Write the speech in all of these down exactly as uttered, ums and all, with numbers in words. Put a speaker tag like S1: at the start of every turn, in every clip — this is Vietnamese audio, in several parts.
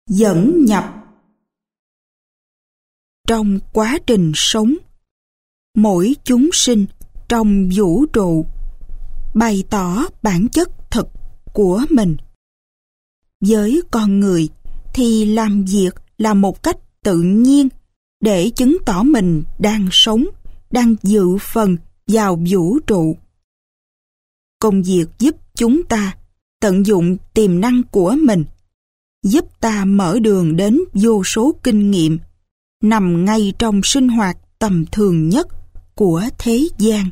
S1: Dẫn nhập. Trong quá trình sống, mỗi chúng sinh trong vũ trụ bày tỏ bản chất thực của mình. Với con người thì làm việc là một cách tự nhiên để chứng tỏ mình đang sống, đang dự phần vào vũ trụ. Công việc giúp chúng ta tận dụng tiềm năng của mình, giúp ta mở đường đến vô số kinh nghiệm nằm ngay trong sinh hoạt tầm thường nhất của thế gian.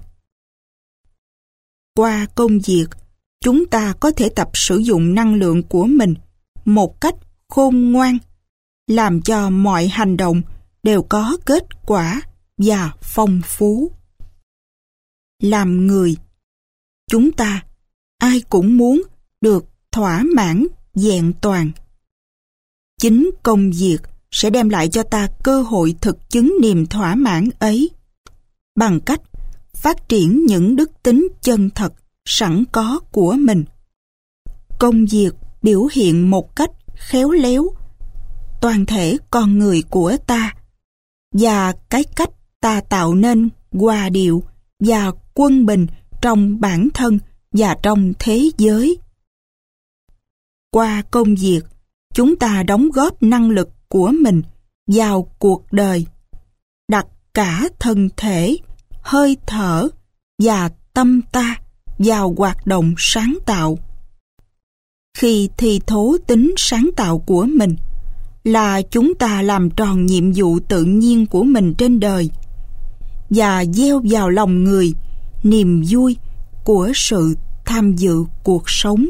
S1: Qua công việc, chúng ta có thể tập sử dụng năng lượng của mình một cách khôn ngoan, làm cho mọi hành động đều có kết quả và phong phú. Làm người, chúng ta ai cũng muốn được thỏa mãn vẹn toàn. Chính công việc sẽ đem lại cho ta cơ hội thực chứng niềm thỏa mãn ấy bằng cách phát triển những đức tính chân thật sẵn có của mình. Công việc biểu hiện một cách khéo léo toàn thể con người của ta và cái cách ta tạo nên hòa điệu và quân bình trong bản thân và trong thế giới. Qua công việc, chúng ta đóng góp năng lực của mình vào cuộc đời, đặt cả thân thể, hơi thở và tâm ta vào hoạt động sáng tạo. Khi thi thố tính sáng tạo của mình, là chúng ta làm tròn nhiệm vụ tự nhiên của mình trên đời và gieo vào lòng người niềm vui của sự tham dự cuộc sống.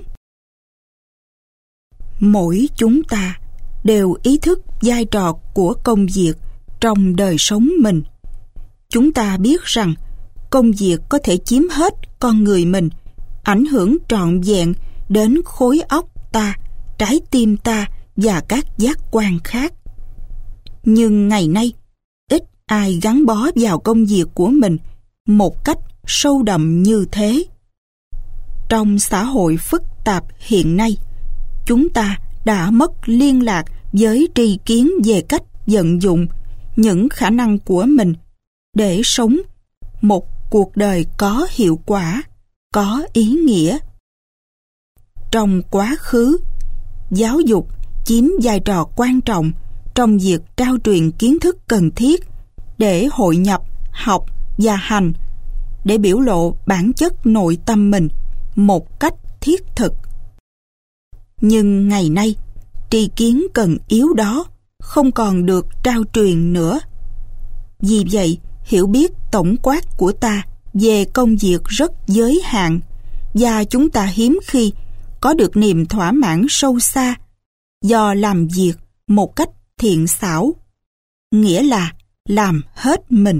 S1: Mỗi chúng ta đều ý thức vai trò của công việc trong đời sống mình. Chúng ta biết rằng công việc có thể chiếm hết con người mình, ảnh hưởng trọn vẹn đến khối óc ta, trái tim ta và các giác quan khác. Nhưng ngày nay, ít ai gắn bó vào công việc của mình một cách sâu đậm như thế. Trong xã hội phức tạp hiện nay, chúng ta đã mất liên lạc với tri kiến về cách vận dụng những khả năng của mình để sống một cuộc đời có hiệu quả, có ý nghĩa. Trong quá khứ, giáo dục chiếm vai trò quan trọng trong việc trao truyền kiến thức cần thiết để hội nhập, học và hành, để biểu lộ bản chất nội tâm mình một cách thiết thực. Nhưng ngày nay, tri kiến cần yếu đó không còn được trao truyền nữa. Vì vậy, hiểu biết tổng quát của ta về công việc rất giới hạn và chúng ta hiếm khi có được niềm thỏa mãn sâu xa do làm việc một cách thiện xảo, nghĩa là làm hết mình.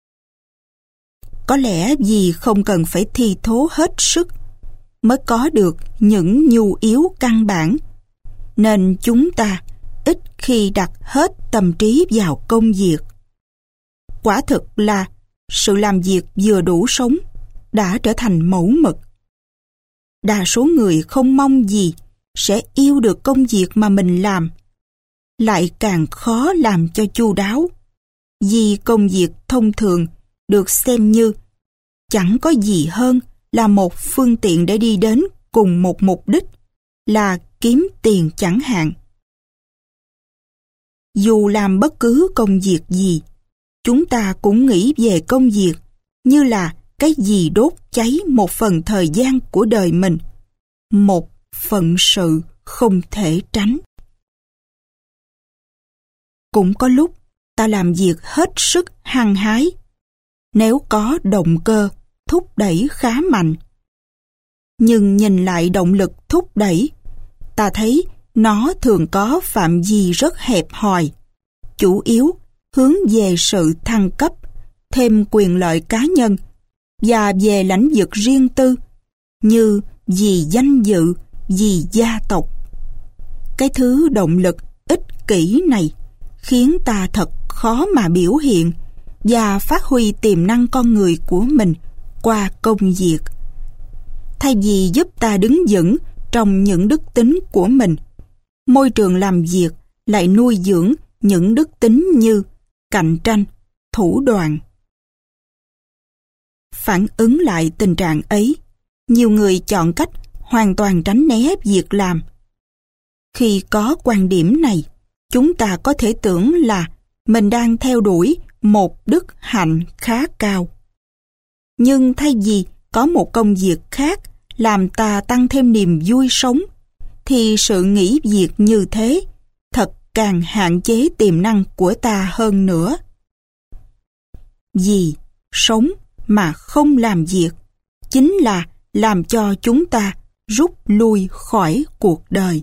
S1: Có lẽ vì không cần phải thi thố hết sức mới có được những nhu yếu căn bản, nên chúng ta ít khi đặt hết tâm trí vào công việc. Quả thực là sự làm việc vừa đủ sống đã trở thành mẫu mực. Đa số người không mong gì sẽ yêu được công việc mà mình làm, lại càng khó làm cho chu đáo, vì công việc thông thường được xem như chẳng có gì hơn là một phương tiện để đi đến cùng một mục đích là kiếm tiền chẳng hạn. Dù làm bất cứ công việc gì, chúng ta cũng nghĩ về công việc như là cái gì đốt cháy một phần thời gian của đời mình, một phận sự không thể tránh. Cũng có lúc ta làm việc hết sức hăng hái, nếu có động cơ thúc đẩy khá mạnh. Nhưng nhìn lại động lực thúc đẩy, ta thấy nó thường có phạm vi rất hẹp hòi, chủ yếu hướng về sự thăng cấp, thêm quyền lợi cá nhân và về lãnh vực riêng tư, như vì danh dự, vì gia tộc. Cái thứ động lực ích kỷ này khiến ta thật khó mà biểu hiện và phát huy tiềm năng con người của mình qua công việc. Thay vì giúp ta đứng vững trong những đức tính của mình, môi trường làm việc lại nuôi dưỡng những đức tính như cạnh tranh, thủ đoạn. Phản ứng lại tình trạng ấy, nhiều người chọn cách hoàn toàn tránh né việc làm. Khi có quan điểm này, chúng ta có thể tưởng là mình đang theo đuổi một đức hạnh khá cao. Nhưng thay vì có một công việc khác làm ta tăng thêm niềm vui sống, thì sự nghĩ việc như thế thật càng hạn chế tiềm năng của ta hơn nữa. Vì sống mà không làm việc chính là làm cho chúng ta rút lui khỏi cuộc đời.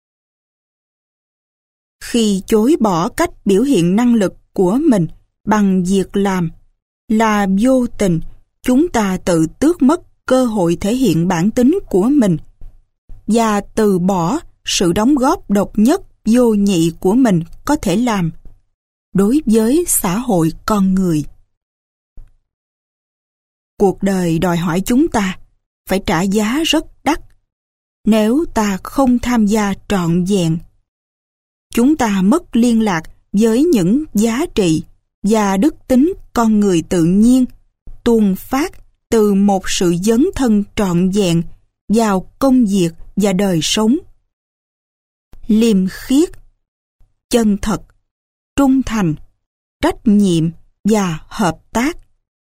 S1: Khi chối bỏ cách biểu hiện năng lực của mình bằng việc làm, là vô tình chúng ta tự tước mất cơ hội thể hiện bản tính của mình và từ bỏ sự đóng góp độc nhất vô nhị của mình có thể làm đối với xã hội con người. Cuộc đời đòi hỏi chúng ta phải trả giá rất đắt nếu ta không tham gia trọn vẹn. Chúng ta mất liên lạc với những giá trị và đức tính con người tự nhiên tuôn phát từ một sự dấn thân trọn vẹn vào công việc và đời sống. Liêm khiết, chân thật, trung thành, trách nhiệm và hợp tác.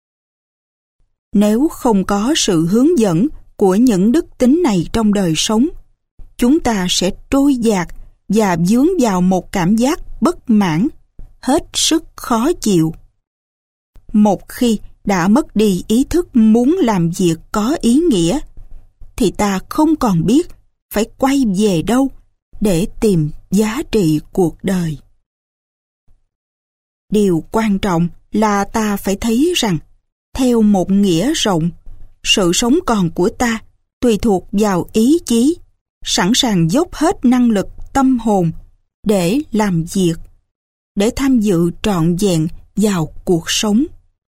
S1: Nếu không có sự hướng dẫn của những đức tính này trong đời sống, chúng ta sẽ trôi dạt và vướng vào một cảm giác bất mãn, hết sức khó chịu. Một khi đã mất đi ý thức muốn làm việc có ý nghĩa, thì ta không còn biết phải quay về đâu để tìm giá trị cuộc đời. Điều quan trọng là ta phải thấy rằng, theo một nghĩa rộng, sự sống còn của ta tùy thuộc vào ý chí, sẵn sàng dốc hết năng lực tâm hồn để làm việc, để tham dự trọn vẹn vào cuộc sống.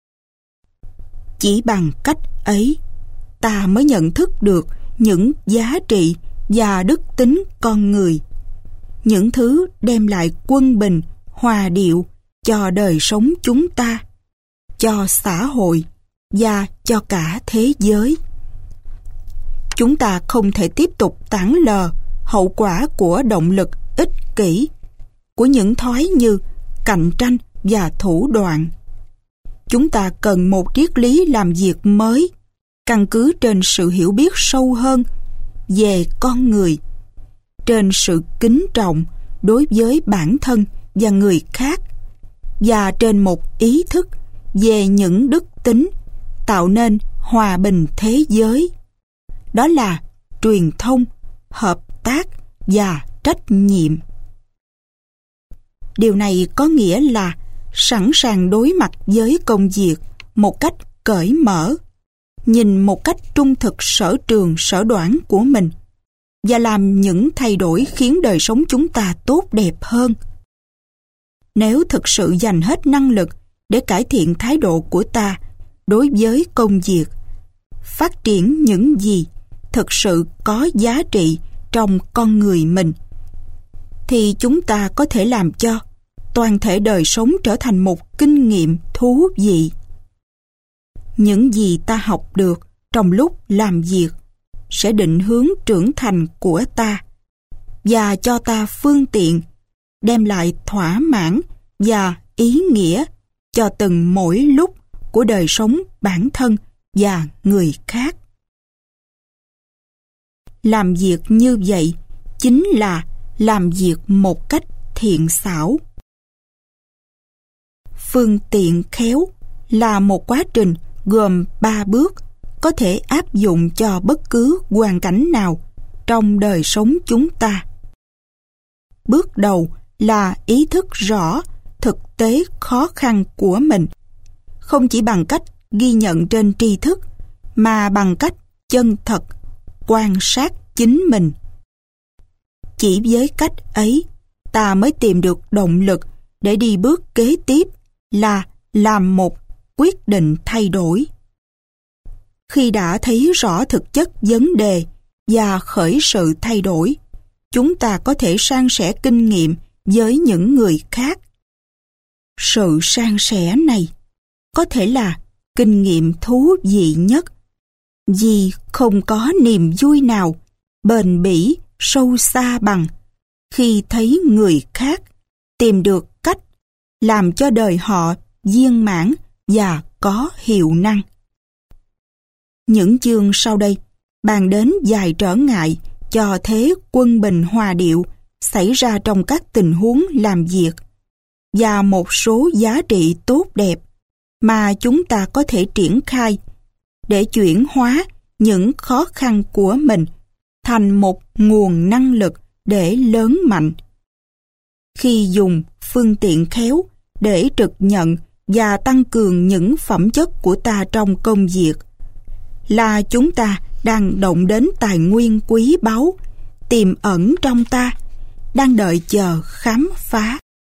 S1: Chỉ bằng cách ấy, ta mới nhận thức được những giá trị và đức tính con người, những thứ đem lại quân bình, hòa điệu cho đời sống chúng ta, cho xã hội và cho cả thế giới. Chúng ta không thể tiếp tục tản lờ hậu quả của động lực ích kỷ, của những thói như cạnh tranh và thủ đoạn. Chúng ta cần một triết lý làm việc mới, căn cứ trên sự hiểu biết sâu hơn về con người, trên sự kính trọng đối với bản thân và người khác, và trên một ý thức về những đức tính tạo nên hòa bình thế giới. Đó là truyền thông, hợp tác và trách nhiệm. Điều này có nghĩa là sẵn sàng đối mặt với công việc một cách cởi mở, nhìn một cách trung thực sở trường sở đoản của mình và làm những thay đổi khiến đời sống chúng ta tốt đẹp hơn. Nếu thực sự dành hết năng lực để cải thiện thái độ của ta đối với công việc, phát triển những gì thực sự có giá trị trong con người mình, thì chúng ta có thể làm cho toàn thể đời sống trở thành một kinh nghiệm thú vị. Những gì ta học được trong lúc làm việc sẽ định hướng trưởng thành của ta và cho ta phương tiện đem lại thỏa mãn và ý nghĩa cho từng mỗi lúc của đời sống bản thân và người khác. Làm việc như vậy chính là làm việc một cách thiện xảo. Phương tiện khéo là một quá trình gồm ba bước có thể áp dụng cho bất cứ hoàn cảnh nào trong đời sống chúng ta. Bước đầu là ý thức rõ thực tế khó khăn của mình, không chỉ bằng cách ghi nhận trên tri thức, mà bằng cách chân thật quan sát chính mình. Chỉ với cách ấy, ta mới tìm được động lực để đi bước kế tiếp là làm một quyết định thay đổi. Khi đã thấy rõ thực chất vấn đề và khởi sự thay đổi, chúng ta có thể san sẻ kinh nghiệm với những người khác. Sự san sẻ này có thể là kinh nghiệm thú vị nhất, vì không có niềm vui nào bền bỉ sâu xa bằng khi thấy người khác tìm được cách làm cho đời họ viên mãn và có hiệu năng. Những chương sau đây bàn đến vài trở ngại cho thế quân bình hòa điệu xảy ra trong các tình huống làm việc và một số giá trị tốt đẹp mà chúng ta có thể triển khai để chuyển hóa những khó khăn của mình thành một nguồn năng lực để lớn mạnh. Khi dùng phương tiện khéo để trực nhận và tăng cường những phẩm chất của ta trong công việc, là chúng ta đang động đến tài nguyên quý báu tiềm ẩn trong ta, đang đợi chờ khám phá.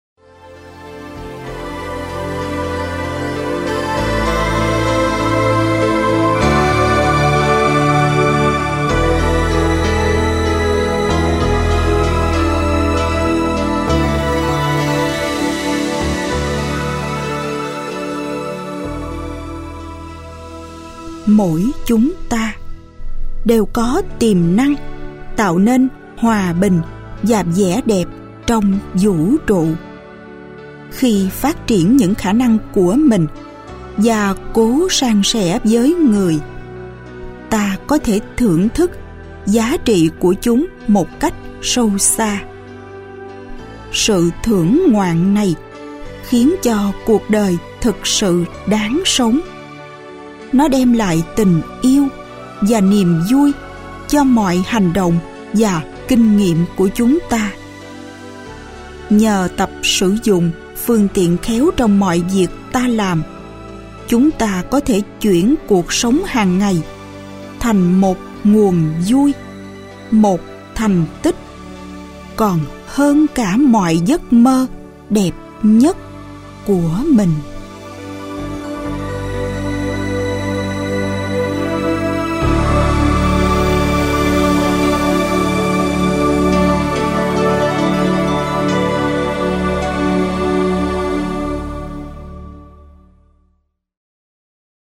S1: Mỗi chúng ta đều có tiềm năng tạo nên hòa bình và vẻ đẹp trong vũ trụ. Khi phát triển những khả năng của mình và cố san sẻ với người, ta có thể thưởng thức giá trị của chúng một cách sâu xa. Sự thưởng ngoạn này khiến cho cuộc đời thực sự đáng sống. Nó đem lại tình yêu và niềm vui cho mọi hành động và kinh nghiệm của chúng ta. Nhờ tập sử dụng phương tiện khéo trong mọi việc ta làm, chúng ta có thể chuyển cuộc sống hàng ngày thành một nguồn vui, một thành tích, còn hơn cả mọi giấc mơ đẹp nhất của mình.